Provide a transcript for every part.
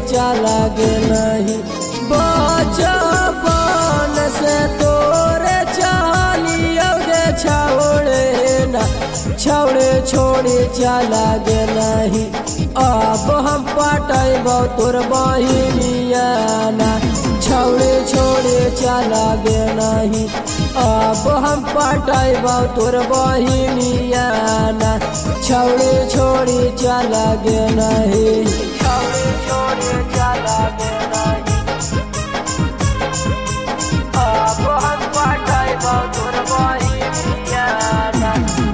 चला गे नहीं। बचपन से तोरे चालियो गे छौड़े ना, छौड़े छोड़े चला गे नहीं। अब हम पटैबौ तोर बहिनिया ना, छौड़े छोड़े चला गे नहीं। अब हम पटैबौ तोर बहिनिया ना, छौड़े छोड़े चला गे नहीं। छौड़े छोड़े चला गे नहीं। अब हम पटैबौ तोर बहिनिया ना।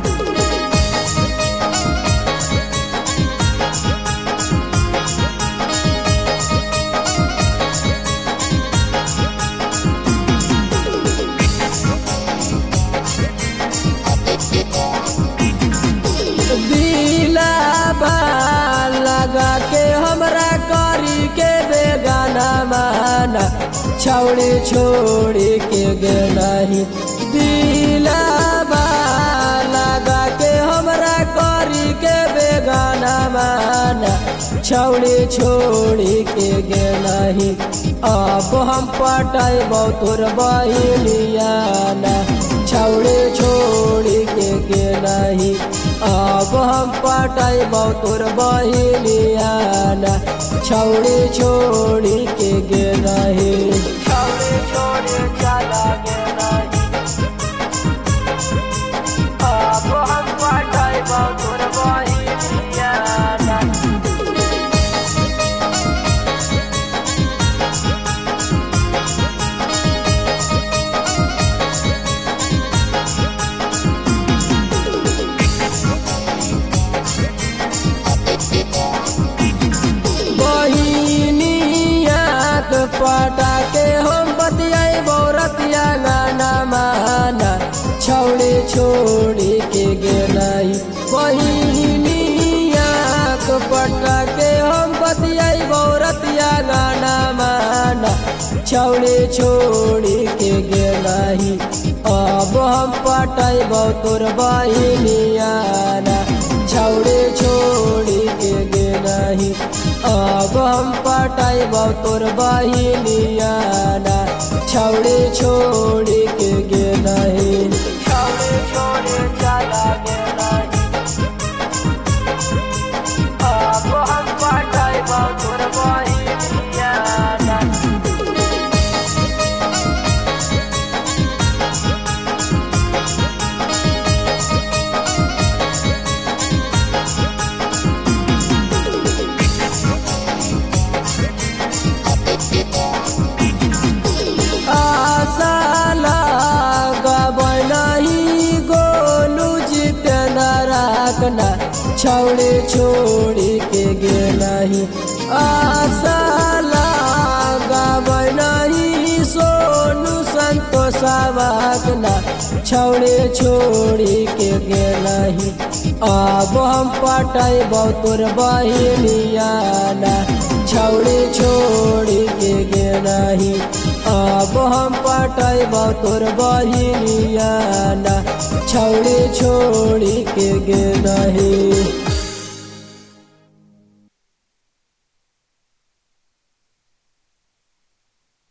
लगा के हमरा करी के बेगाना माना, छौड़े छोड़े के गे नहीं। दिलाबा लगा के हमरा करी के बेगाना माना, छौड़े छोड़े के गे नहीं। अब हम पटैबौ तोर बहिनिया ना, छौड़े छोड़े के गे नहीं। अब हम पटैबौ तोर बहिनिया ना, छौड़े छोड़े के गे नहीं। छौड़े छोड़े चला गे नहीं। अब हम पटैबौ तोर बहिनिया ना। पटा के हम बतियाबौ रतिया गाना माना, छौड़े छोड़े के गे नहीं। बहिनिया को पटा के हम बतियाबौ रतिया गाना माना, छौड़े छोड़े के गे नहीं। अब हम पटैबौ तोर बहिनिया ना, छौड़े छोड़े के गे नहीं। अब हम पटैबौ तोर बहिनिया ना, छौड़े छोड़े के गे नहीं। छौड़े छोड़े चला गे नहीं। अब हम पटैबौ तोर बहिनिया ना। छौड़े छोड़े के गे नहीं। आशा लगाबै नहीं सोनू संतोषवा ना, छौड़े छोड़े के गे नहीं। अब हम पटैबौ तोर बहिनिया ना, छौड़े छोड़े के गे नहीं। अब हम पटैबौ तोर बहिनिया ना, छौड़े छोड़े के गे नहीं।